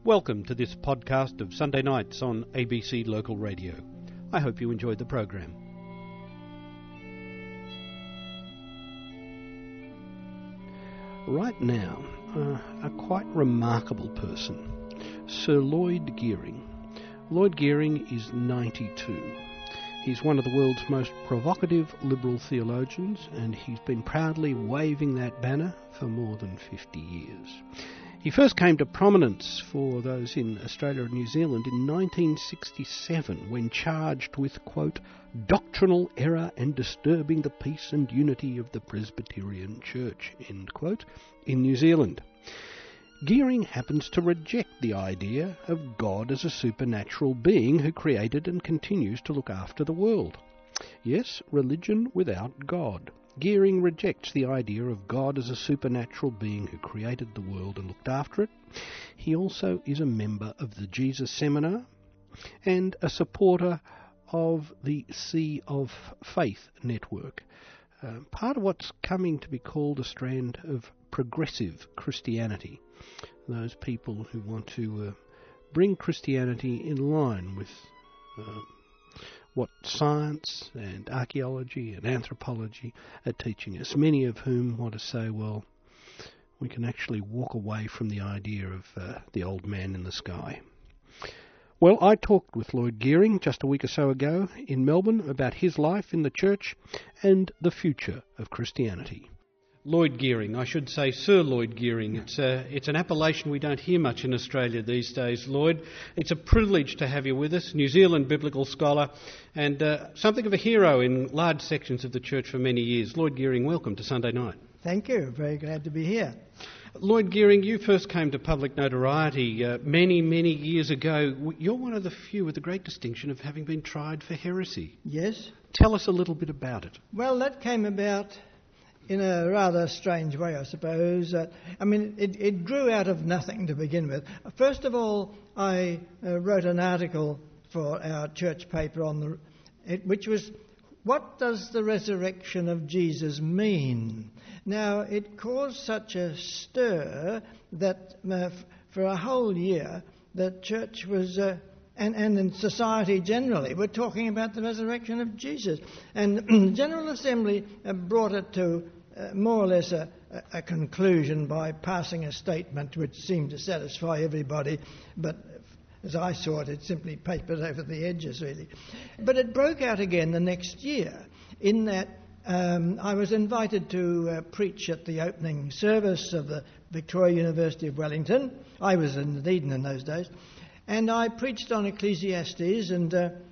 Welcome to this podcast of Sunday nights on ABC Local Radio. I hope you enjoyed the program. Right now, a quite remarkable person, Sir Lloyd Geering. Lloyd Geering is 92. He's one of the world's most provocative liberal theologians, and he's been proudly waving that banner for more than 50 years. He first came to prominence for those in Australia and New Zealand in 1967 when charged with, quote, doctrinal error and disturbing the peace and unity of the Presbyterian Church, end quote, in New Zealand. Geering happens to reject the idea of God as a supernatural being who created and continues to look after the world. Yes, religion without God. Geering rejects the idea of God as a supernatural being who created the world and looked after it. He also is a member of the Jesus Seminar and a supporter of the Sea of Faith network, part of what's coming to be called a strand of progressive Christianity. Those people who want to bring Christianity in line with what science and archaeology and anthropology are teaching us, many of whom want to say, well, we can actually walk away from the idea of the old man in the sky. Well, I talked with Lloyd Geering just a week or so ago in Melbourne about his life in the church and the future of Christianity. Lloyd Geering, I should say Sir Lloyd Geering. It's an appellation we don't hear much in Australia these days, Lloyd. It's a privilege to have you with us, New Zealand biblical scholar and something of a hero in large sections of the church for many years. Lloyd Geering, welcome to Sunday night. Thank you. Very glad to be here. Lloyd Geering, you first came to public notoriety many, many years ago. You're one of the few with the great distinction of having been tried for heresy. Yes. Tell us a little bit about it. Well, that came about in a rather strange way, I suppose. It grew out of nothing to begin with. First of all, I wrote an article for our church paper which was, what does the resurrection of Jesus mean? Now, it caused such a stir that for a whole year, the church was... And in society generally, we're talking about the resurrection of Jesus. And the General Assembly brought it to more or less a conclusion by passing a statement which seemed to satisfy everybody, but as I saw it, it simply papered over the edges, really. But it broke out again the next year, in that I was invited to preach at the opening service of the Victoria University of Wellington. I was in Dunedin in those days. And I preached on Ecclesiastes, and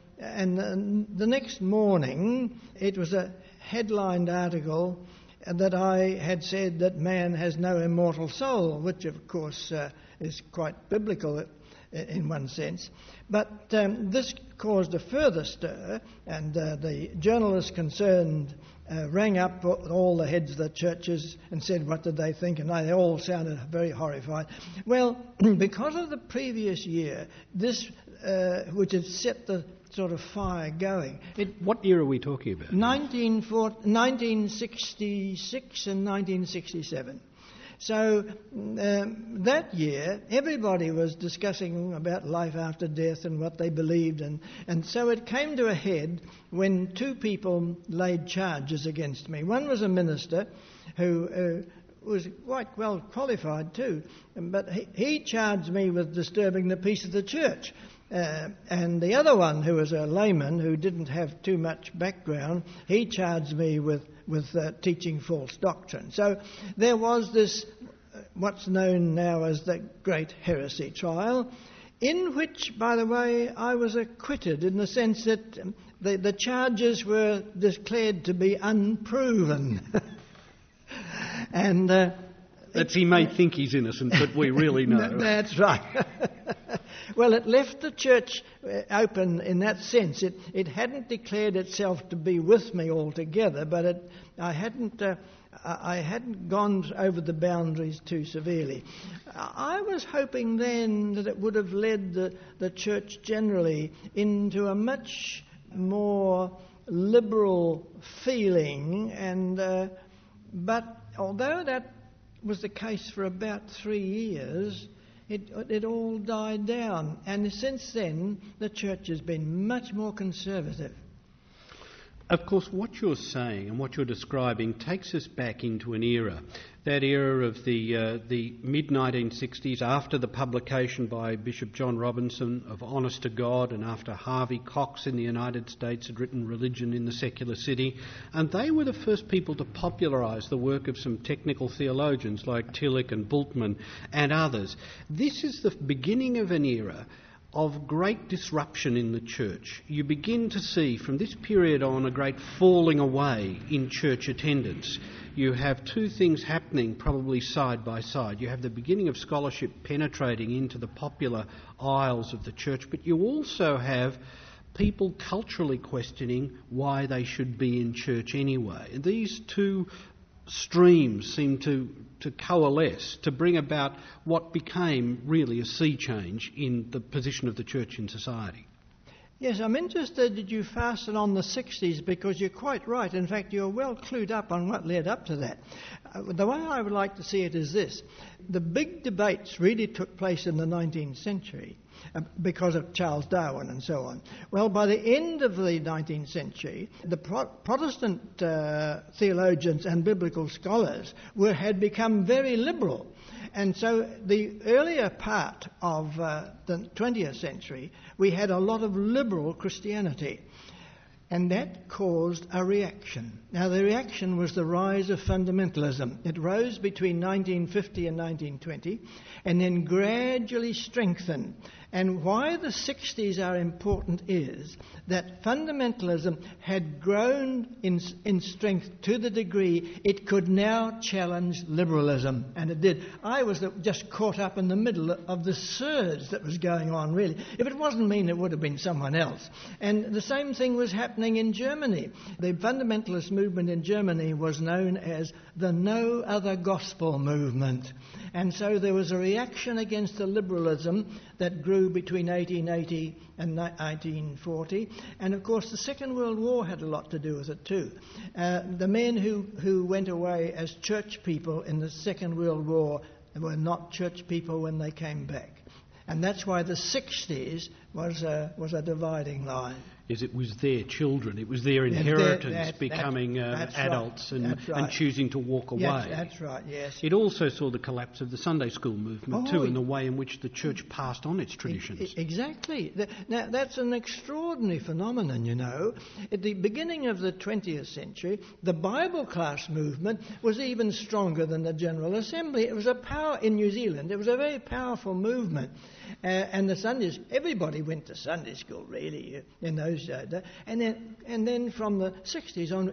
the next morning it was a headlined article that I had said that man has no immortal soul, which of course is quite biblical in one sense. But this caused a further stir, and the journalists concerned rang up all the heads of the churches and said what did they think, and they all sounded very horrified. Well, because of the previous year, this which had set the sort of fire going. What year are we talking about? 1966 and 1967. So that year, everybody was discussing about life after death and what they believed. And so it came to a head when two people laid charges against me. One was a minister who was quite well qualified too, but he charged me with disturbing the peace of the church. And the other one, who was a layman who didn't have too much background, he charged me with teaching false doctrine. So there was this, what's known now as the Great Heresy Trial, in which, by the way, I was acquitted in the sense that the charges were declared to be unproven. And he may think he's innocent, but we really know. That's right. Well, it left the church open in that sense. It hadn't declared itself to be with me altogether, but I hadn't gone over the boundaries too severely. I was hoping then that it would have led the church generally into a much more liberal feeling, but although that was the case for about 3 years, it all died down. And since then, the church has been much more conservative. Of course, what you're saying and what you're describing takes us back into an era, that era of the mid-1960s, after the publication by Bishop John Robinson of Honest to God, and after Harvey Cox in the United States had written Religion in the Secular City, and they were the first people to popularise the work of some technical theologians like Tillich and Bultmann and others. This is the beginning of an era of great disruption in the church. You begin to see from this period on a great falling away in church attendance. You have two things happening probably side by side. You have the beginning of scholarship penetrating into the popular aisles of the church, but you also have people culturally questioning why they should be in church anyway. And these two streams seem to coalesce to bring about what became really a sea change in the position of the church in society. Yes, I'm interested that you fasten on the 60s, because you're quite right. In fact, you're well clued up on what led up to that. The way I would like to see it is this. The big debates really took place in the 19th century because of Charles Darwin and so on. Well, by the end of the 19th century, the Protestant theologians and biblical scholars had become very liberal. And so the earlier part of the 20th century, we had a lot of liberal Christianity. And that caused a reaction. Now, the reaction was the rise of fundamentalism. It rose between 1950 and 1920 and then gradually strengthened. And why the 60s are important is that fundamentalism had grown in strength to the degree it could now challenge liberalism. And it did. I was just caught up in the middle of the surge that was going on, really. If it wasn't me, it would have been someone else. And the same thing was happening in Germany. The fundamentalist movement in Germany was known as the No Other Gospel movement. And so there was a reaction against the liberalism that grew between 1880 and 1940. And of course the Second World War had a lot to do with it too. The men who went away as church people in the Second World War were not church people when they came back. And that's why the 60s was a dividing line. Is it was their children, it was their inheritance becoming adults and choosing to walk away. Yes, that's right, yes. It also saw the collapse of the Sunday school movement too, and the way in which the church passed on its traditions. Exactly. Now, that's an extraordinary phenomenon, you know. At the beginning of the 20th century, the Bible class movement was even stronger than the General Assembly. It was a power in New Zealand. It was a very powerful movement. And the Sundays, everybody went to Sunday school, really, in those days. And then from the 60s on,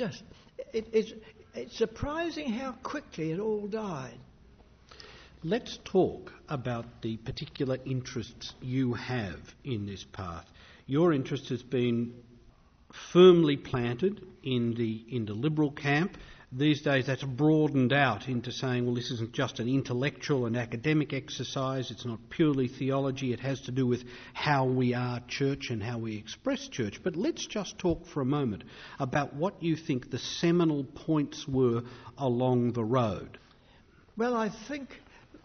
it's surprising how quickly it all died. Let's talk about the particular interests you have in this path. Your interest has been firmly planted in the liberal camp. These days that's broadened out into saying, well, this isn't just an intellectual and academic exercise, it's not purely theology, it has to do with how we are church and how we express church. But let's just talk for a moment about what you think the seminal points were along the road. Well, I think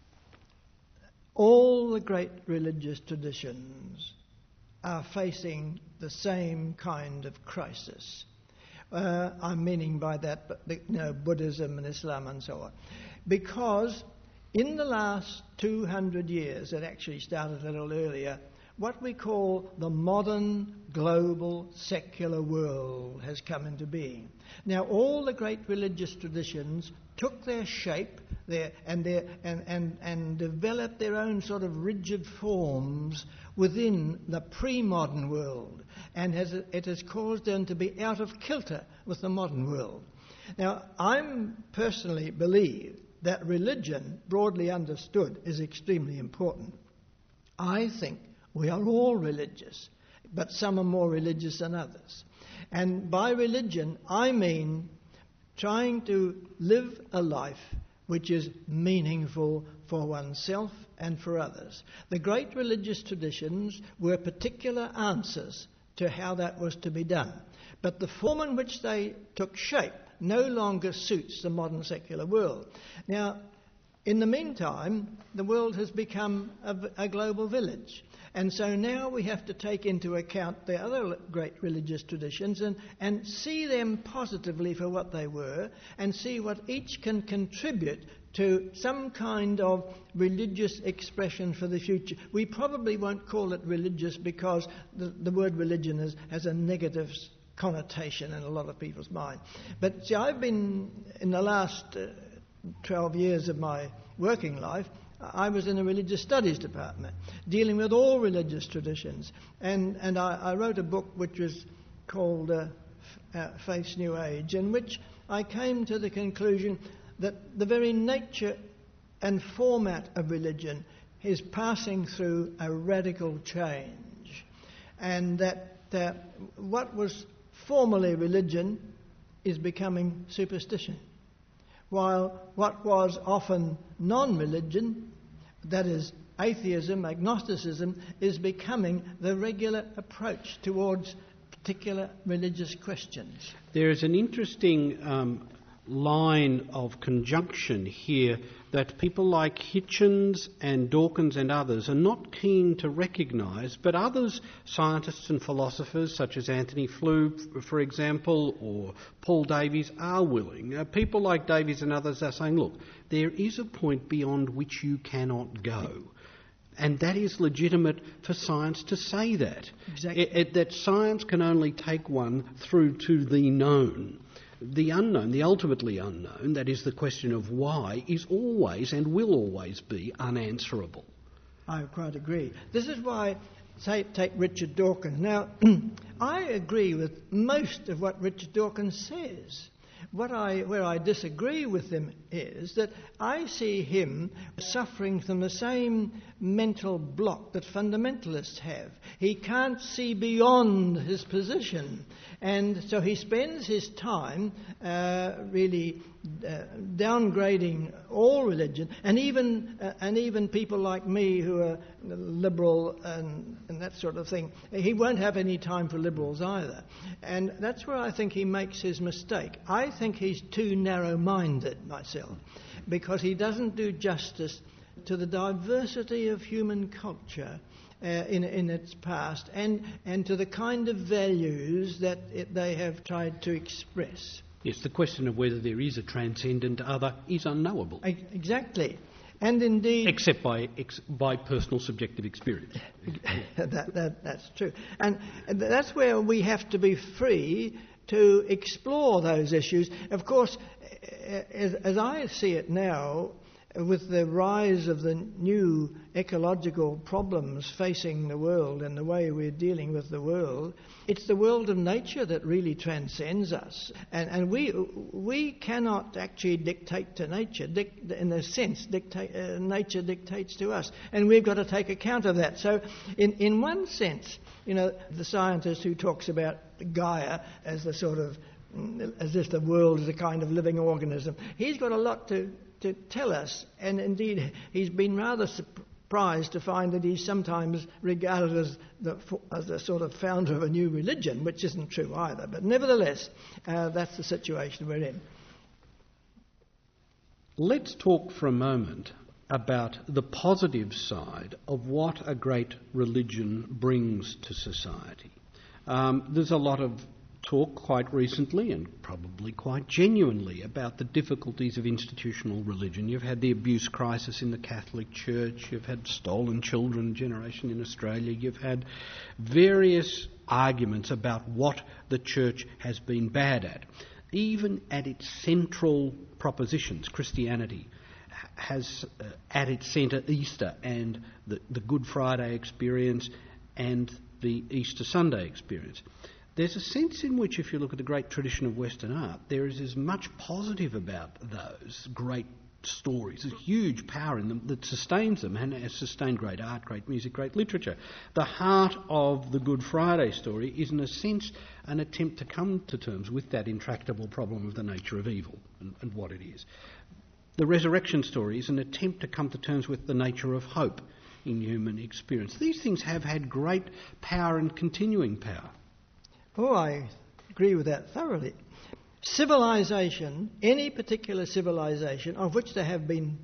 all the great religious traditions are facing the same kind of crisis. I'm meaning by that Buddhism and Islam and so on. Because in the last 200 years, it actually started a little earlier, what we call the modern global secular world has come into being. Now, all the great religious traditions took their shape and developed their own sort of rigid forms within the pre-modern world, and it has caused them to be out of kilter with the modern world. Now, I personally believe that religion, broadly understood, is extremely important. I think we are all religious, but some are more religious than others. And by religion, I mean trying to live a life which is meaningful for oneself and for others. The great religious traditions were particular answers to how that was to be done. But the form in which they took shape no longer suits the modern secular world. Now, In the meantime, the world has become a global village. And so now we have to take into account the other great religious traditions and see them positively for what they were, and see what each can contribute to some kind of religious expression for the future. We probably won't call it religious because the word religion has a negative connotation in a lot of people's mind. But see, I've been, in the last 12 years of my working life, I was in a religious studies department, dealing with all religious traditions. And I wrote a book which was called Faith's New Age, in which I came to the conclusion that the very nature and format of religion is passing through a radical change. And that what was formerly religion is becoming superstition, while what was often non-religion, that is atheism, agnosticism, is becoming the regular approach towards particular religious questions. There is an interesting line of conjunction here that people like Hitchens and Dawkins and others are not keen to recognise, but others, scientists and philosophers such as Anthony Flew, for example, or Paul Davies, are willing. People like Davies and others are saying, look, there is a point beyond which you cannot go. And that is legitimate for science to say that. Exactly. That science can only take one through to the known. The unknown, the ultimately unknown, that is the question of why, is always and will always be unanswerable. I quite agree. This is why, take Richard Dawkins. Now, I agree with most of what Richard Dawkins says. Where I disagree with him is that I see him suffering from the same mental block that fundamentalists have. He can't see beyond his position, and so he spends his time really downgrading all religion, and even people like me who are liberal and that sort of thing. He won't have any time for liberals either, and that's where I think he makes his mistake. I think he's too narrow-minded myself, because he doesn't do justice to the diversity of human culture in its past, and to the kind of values that they have tried to express. Yes, the question of whether there is a transcendent other is unknowable. Exactly. And indeed... Except by personal subjective experience. That's true. And that's where we have to be free to explore those issues. Of course, as I see it now, with the rise of the new ecological problems facing the world and the way we're dealing with the world, it's the world of nature that really transcends us. And we cannot actually dictate to nature. In a sense, nature dictates to us. And we've got to take account of that. So in one sense, the scientist who talks about Gaia as the sort of, as if the world is a kind of living organism, he's got a lot to tell us, and indeed he's been rather surprised to find that he's sometimes regarded as the sort of founder of a new religion, which isn't true either. But nevertheless, that's the situation we're in. Let's talk for a moment about the positive side of what a great religion brings to society. There's a lot of talk quite recently, and probably quite genuinely, about the difficulties of institutional religion. You've had the abuse crisis in the Catholic Church, you've had stolen children generation in Australia, you've had various arguments about what the Church has been bad at. Even at its central propositions, Christianity has at its centre Easter and the Good Friday experience and the Easter Sunday experience. There's a sense in which, if you look at the great tradition of Western art, there is as much positive about those great stories, a huge power in them that sustains them and has sustained great art, great music, great literature. The heart of the Good Friday story is, in a sense, an attempt to come to terms with that intractable problem of the nature of evil and what it is. The resurrection story is an attempt to come to terms with the nature of hope in human experience. These things have had great power and continuing power. Oh, I agree with that thoroughly. Civilization, any particular civilization, of which there have been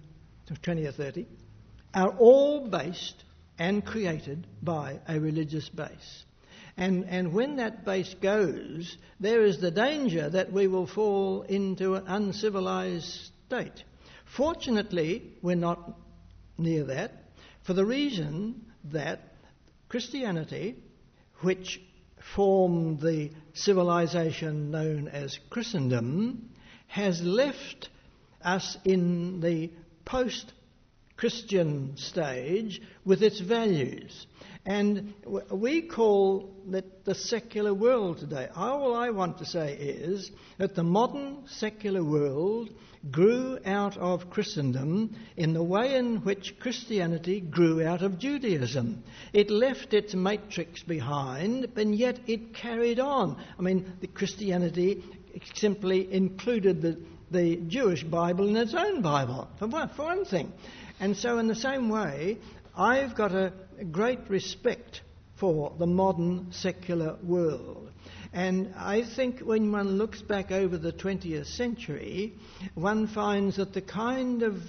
20 or 30, are all based and created by a religious base. And when that base goes, there is the danger that we will fall into an uncivilized state. Fortunately, we're not near that, for the reason that Christianity, which formed the civilization known as Christendom, has left us in the post-Christian stage with its values. And we call it the secular world today. All I want to say is that the modern secular world grew out of Christendom in the way in which Christianity grew out of Judaism. It left its matrix behind, and yet it carried on. I mean, the Christianity simply included the Jewish Bible in its own Bible, for one thing. And so in the same way, I've got a great respect for the modern secular world. And I think when one looks back over the 20th century, one finds that the kind of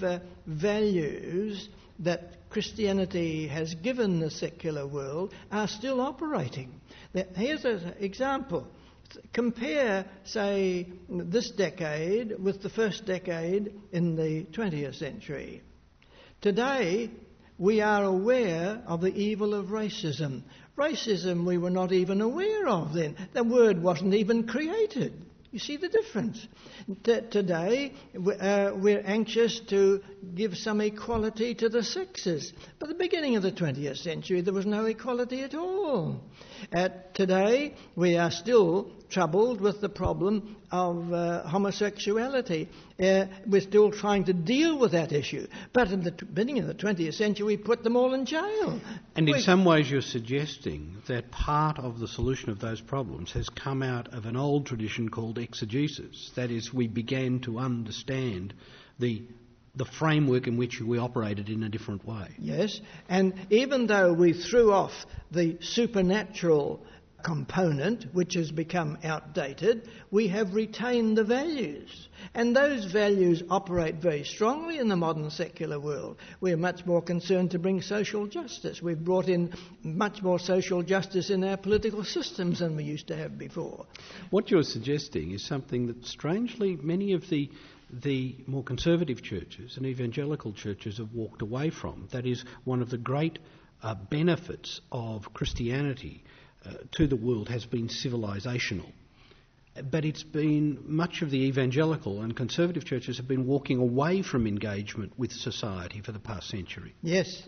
values that Christianity has given the secular world are still operating. Here's an example. Compare, say, this decade with the first decade in the 20th century. Today, we are aware of the evil of racism. Racism we were not even aware of then. The word wasn't even created. You see the difference? Today, we're anxious to give some equality to the sexes. But at the beginning of the 20th century, there was no equality at all. Today, we are still troubled with the problem of homosexuality. We're still trying to deal with that issue. But in the beginning of the 20th century, we put them all in jail. And in some ways you're suggesting that part of the solution of those problems has come out of an old tradition called exegesis. That is, we began to understand the framework in which we operated in a different way. Yes, and even though we threw off the supernatural component, which has become outdated, we have retained the values. And those values operate very strongly in the modern secular world. We're much more concerned to bring social justice. We've brought in much more social justice in our political systems than we used to have before. What you're suggesting is something that strangely many of the more conservative churches and evangelical churches have walked away from. That is, one of the great benefits of Christianity to the world has been civilizational. But it's been much of the evangelical and conservative churches have been walking away from engagement with society for the past century. Yes,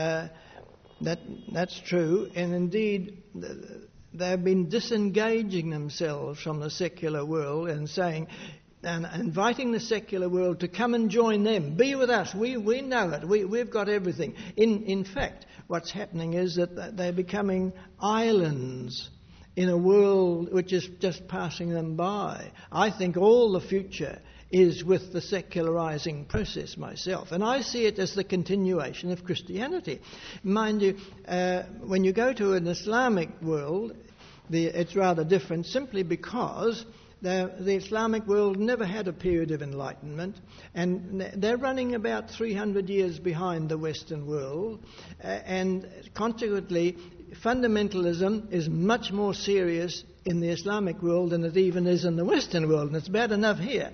that's true. And indeed, they've been disengaging themselves from the secular world and saying, and inviting the secular world to come and join them. Be with us. We know it. We've got everything. In fact, what's happening is that they're becoming islands in a world which is just passing them by. I think all the future is with the secularizing process myself. And I see it as the continuation of Christianity. Mind you, when you go to an Islamic world, it's rather different simply because the Islamic world never had a period of enlightenment, and they're running about 300 years behind the Western world, and consequently, fundamentalism is much more serious in the Islamic world than it even is in the Western world, and it's bad enough here.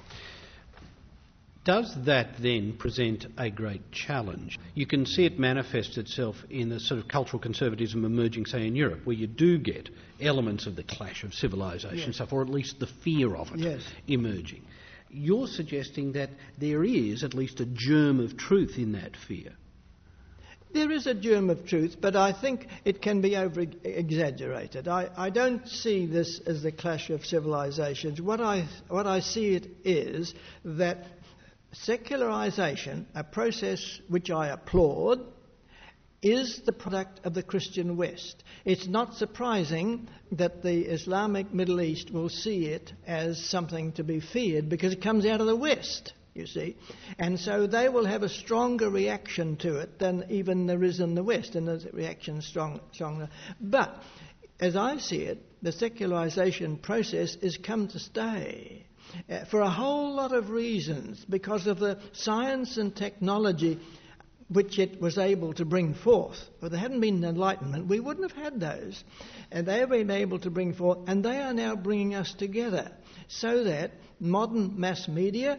Does that then present a great challenge? You can see it manifest itself in the sort of cultural conservatism emerging, say, in Europe, where you do get elements of the clash of civilization stuff, or at least the fear of it emerging. You're suggesting that there is at least a germ of truth in that fear. There is a germ of truth, but I think it can be over-exaggerated. I don't see this as the clash of civilizations. What I see it is that secularization, a process which I applaud, is the product of the Christian West. It's not surprising that the Islamic Middle East will see it as something to be feared because it comes out of the West, you see. And so they will have a stronger reaction to it than even there is in the West, and the reaction stronger. But as I see it, the secularization process is come to stay. for a whole lot of reasons, because of the science and technology which it was able to bring forth. If there hadn't been Enlightenment, we wouldn't have had those. And they have been able to bring forth, and they are now bringing us together, so that modern mass media,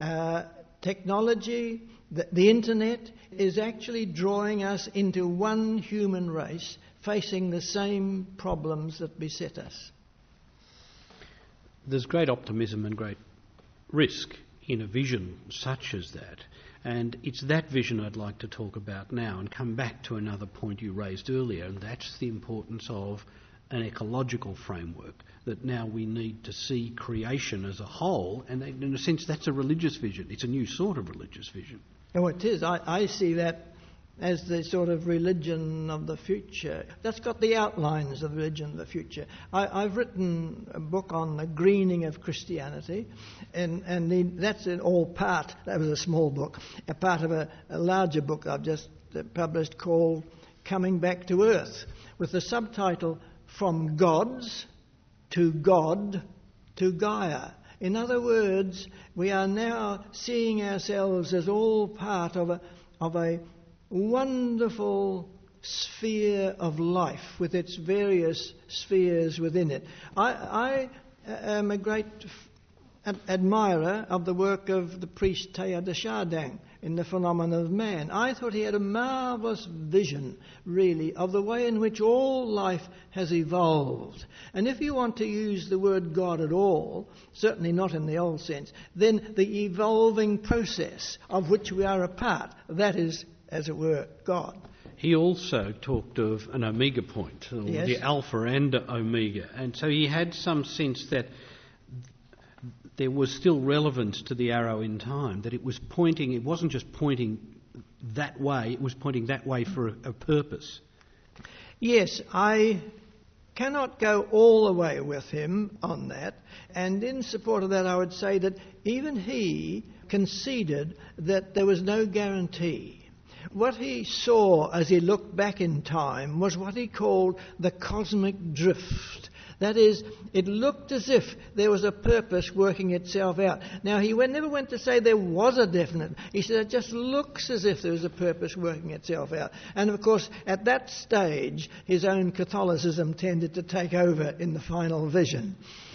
technology, the internet is actually drawing us into one human race facing the same problems that beset us. There's great optimism and great risk in a vision such as that. And it's that vision I'd like to talk about now and come back to another point you raised earlier, and that's the importance of an ecological framework, that now we need to see creation as a whole, and in a sense that's a religious vision. It's a new sort of religious vision. Oh, it is. I see that as the sort of religion of the future. That's got the outlines of the religion of the future. I've written a book on the greening of Christianity, and that's in all part, that was a small book, a part of a larger book I've just published called Coming Back to Earth, with the subtitle From Gods to God to Gaia. In other words, we are now seeing ourselves as all part of a wonderful sphere of life with its various spheres within it. I am a great admirer of the work of the priest Teilhard de Chardin in The Phenomenon of Man. I thought he had a marvellous vision, really, of the way in which all life has evolved. And if you want to use the word God at all, certainly not in the old sense, then the evolving process of which we are a part, that is, as it were, God. He also talked of an omega point, or Yes. the alpha and omega, and so he had some sense that there was still relevance to the arrow in time, that it was pointing, it wasn't just pointing that way, it was pointing that way for a purpose. Yes, I cannot go all the way with him on that, and in support of that I would say that even he conceded that there was no guarantee. What he saw as he looked back in time was what he called the cosmic drift. That is, it looked as if there was a purpose working itself out. Now, he never went to say there was a definite. He said it just looks as if there was a purpose working itself out. And, of course, at that stage, his own Catholicism tended to take over in the final vision.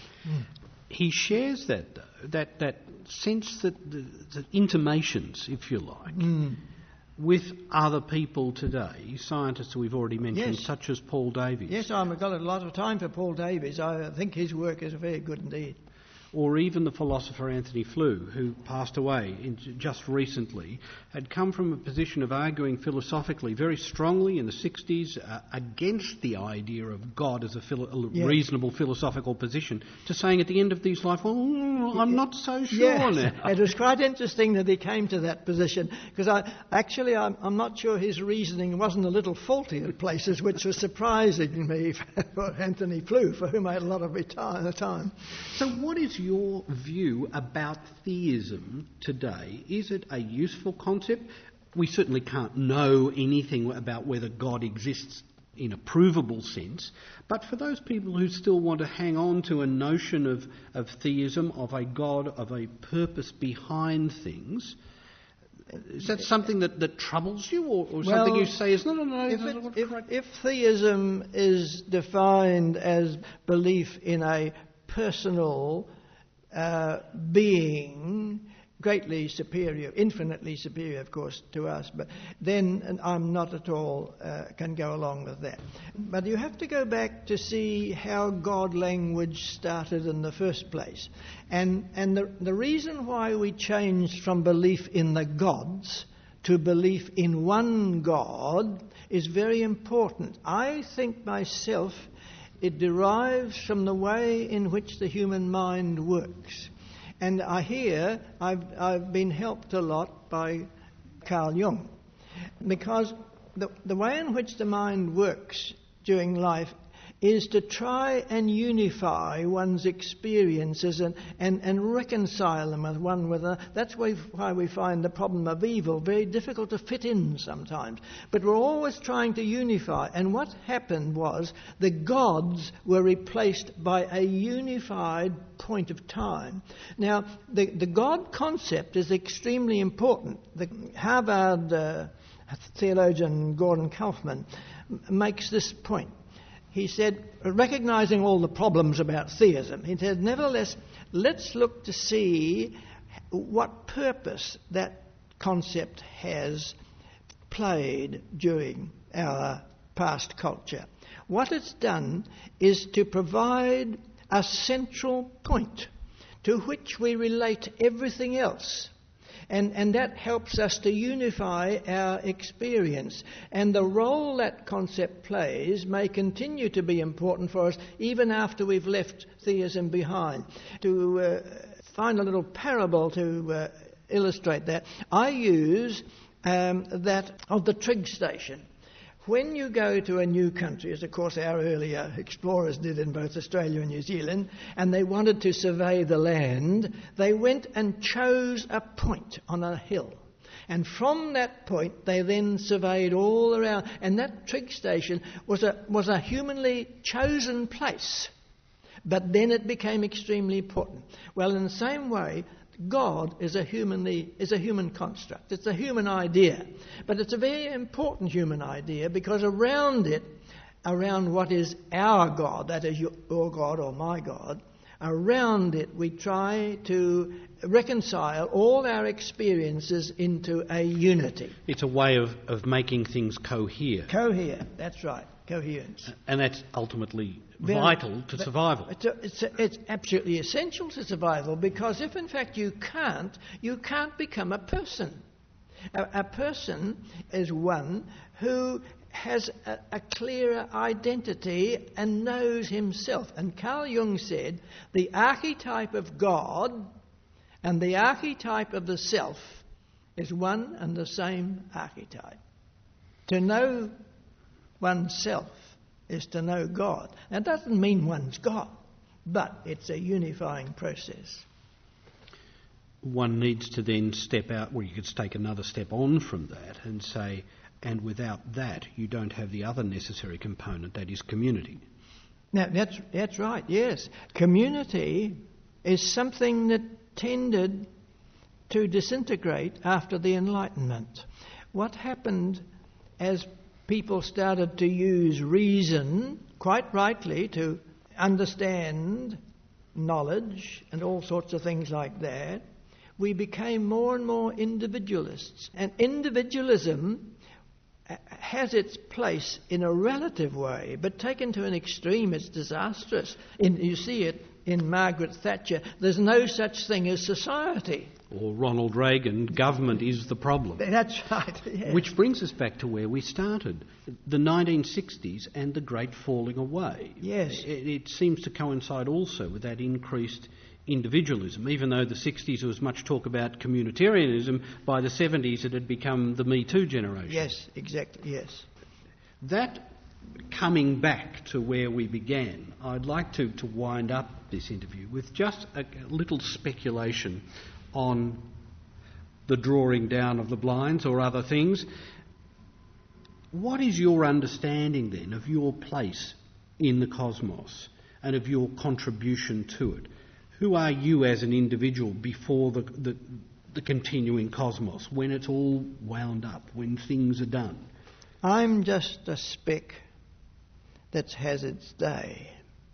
He shares that, though, that sense that the intimations, if you like, with other people today, scientists we've already mentioned, Yes. such as Paul Davies. Yes, I've got a lot of time for Paul Davies. I think his work is very good indeed. Or even the philosopher Anthony Flew, who passed away just recently, had come from a position of arguing philosophically very strongly in the 60s against the idea of God as a reasonable philosophical position, to saying at the end of his life, well, I'm not so sure Yes, now. it was quite interesting that he came to that position, because I'm not sure his reasoning wasn't a little faulty at places, which was surprising me for Anthony Flew, for whom I had a lot of time. So what is your view about theism today? Is it a useful concept? We certainly can't know anything about whether God exists in a provable sense, but for those people who still want to hang on to a notion of theism, of a God, of a purpose behind things, is that something that troubles you, or something you say is, no, if theism is defined as belief in a personal being, greatly superior, infinitely superior, of course, to us, but then I'm not at all can go along with that. But you have to go back to see how God language started in the first place. And the reason why we changed from belief in the gods to belief in one God is very important. I think myself it derives from the way in which the human mind works. And I've been helped a lot by Carl Jung, because the way in which the mind works during life is to try and unify one's experiences and reconcile them with one another. That's why we find the problem of evil very difficult to fit in sometimes. But we're always trying to unify. And what happened was the gods were replaced by a unified point of time. Now, the God concept is extremely important. The Harvard theologian Gordon Kaufman makes this point. He said, recognizing all the problems about theism, he said, nevertheless, let's look to see what purpose that concept has played during our past culture. What it's done is to provide a central point to which we relate everything else. And that helps us to unify our experience. And the role that concept plays may continue to be important for us even after we've left theism behind. To find a little parable to illustrate that, I use that of the Trigg station. When you go to a new country, as of course our earlier explorers did in both Australia and New Zealand, and they wanted to survey the land, they went and chose a point on a hill. And from that point, they then surveyed all around. And that Trigg station was a humanly chosen place. But then it became extremely important. Well, in the same way, God is a human construct. It's a human idea. But it's a very important human idea because around what is our God, that is your God or my God, around it we try to reconcile all our experiences into a unity. It's a way of making things cohere. Cohere, that's right. Coherence. And that's ultimately vital to survival. It's absolutely essential to survival, because if in fact you can't become a person. A person is one who has a clearer identity and knows himself. And Carl Jung said the archetype of God and the archetype of the self is one and the same archetype. To know oneself is to know God. Now, it doesn't mean one's God, but it's a unifying process. One needs to then step out, well, you could take another step on from that and say, and without that, you don't have the other necessary component, that is community. Now, that's right, yes. Community is something that tended to disintegrate after the Enlightenment. What happened as people started to use reason, quite rightly, to understand knowledge and all sorts of things like that, we became more and more individualists. And individualism has its place in a relative way, but taken to an extreme, it's disastrous. You see it in Margaret Thatcher. There's no such thing as society. Or Ronald Reagan, government is the problem. That's right. Yes. Which brings us back to where we started, the 1960s and the great falling away. Yes. It seems to coincide also with that increased individualism. Even though the 60s there was much talk about communitarianism, by the 70s it had become the Me Too generation. Yes, exactly, yes. That coming back to where we began, I'd like to wind up this interview with just a little speculation on the drawing down of the blinds or other things. What is your understanding then of your place in the cosmos and of your contribution to it? Who are you as an individual before the continuing cosmos, when it's all wound up, when things are done? I'm just a speck that has its day.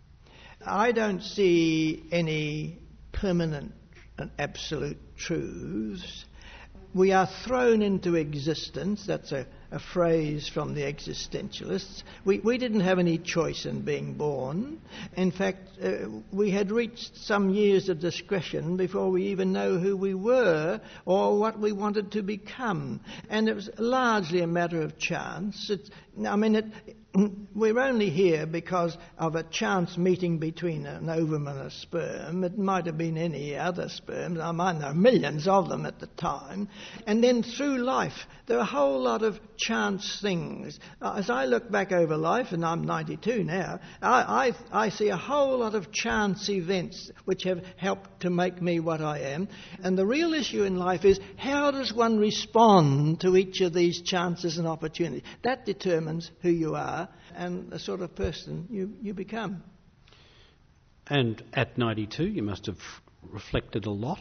I don't see any permanent and absolute truths. We are thrown into existence. That's a phrase from the existentialists. We didn't have any choice in being born. In fact, we had reached some years of discretion before we even know who we were or what we wanted to become. And it was largely a matter of chance. I mean, we're only here because of a chance meeting between an ovum and a sperm. It might have been any other sperm. I might know millions of them at the time. And then through life, there are a whole lot of chance things. As I look back over life, and I'm 92 now, I see a whole lot of chance events which have helped to make me what I am. And the real issue in life is, how does one respond to each of these chances and opportunities? That determines who you are and the sort of person you become. And at 92, you must have reflected a lot.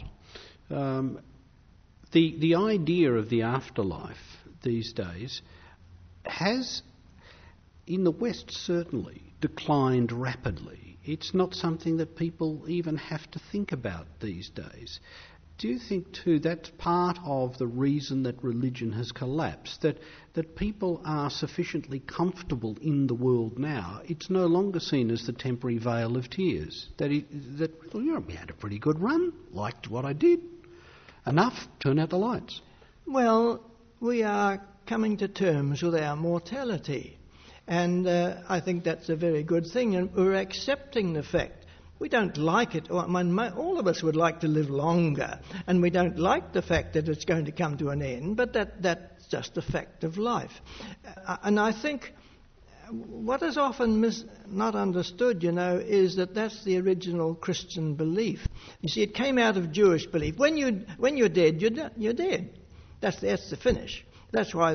The idea of the afterlife these days has, in the West certainly, declined rapidly. It's not something that people even have to think about these days. Do you think, too, that's part of the reason that religion has collapsed, that people are sufficiently comfortable in the world now? It's no longer seen as the temporary vale of tears. We had a pretty good run, liked what I did. Enough, turn out the lights. Well, we are coming to terms with our mortality. And I think that's a very good thing. And we're accepting the fact. We don't like it. All of us would like to live longer, and we don't like the fact that it's going to come to an end, but that's just a fact of life. And I think what is often not understood, is that that's the original Christian belief. You see, it came out of Jewish belief. When you're dead, you're dead. That's the finish. That's why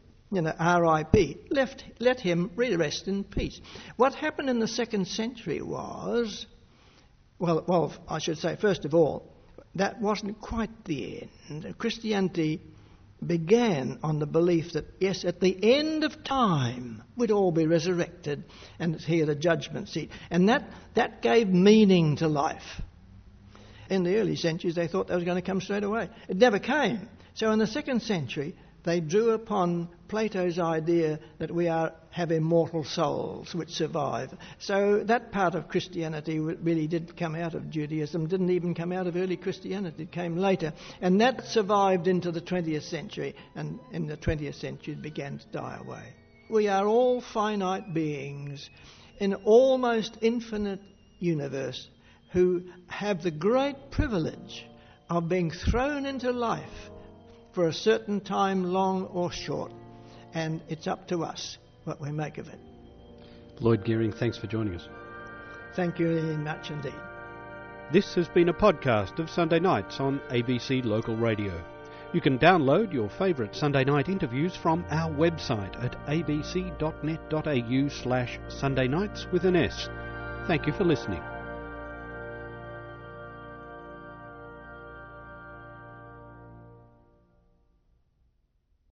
R.I.P. Let him rest in peace. What happened in the 2nd century was... Well, I should say, first of all, that wasn't quite the end. Christianity began on the belief that, yes, at the end of time, we'd all be resurrected and hear the judgment seat. And that gave meaning to life. In the early centuries, they thought that was going to come straight away. It never came. So in the 2nd century, they drew upon Plato's idea that we have immortal souls which survive. So that part of Christianity really did come out of Judaism, didn't even come out of early Christianity, it came later. And that survived into the 20th century, and in the 20th century it began to die away. We are all finite beings in an almost infinite universe who have the great privilege of being thrown into life for a certain time, long or short, and it's up to us what we make of it. Lloyd Geering, thanks for joining us. Thank you very much indeed. This has been a podcast of Sunday Nights on ABC Local Radio. You can download your favourite Sunday night interviews from our website at abc.net.au/Sunday Nights with an S. Thank you for listening.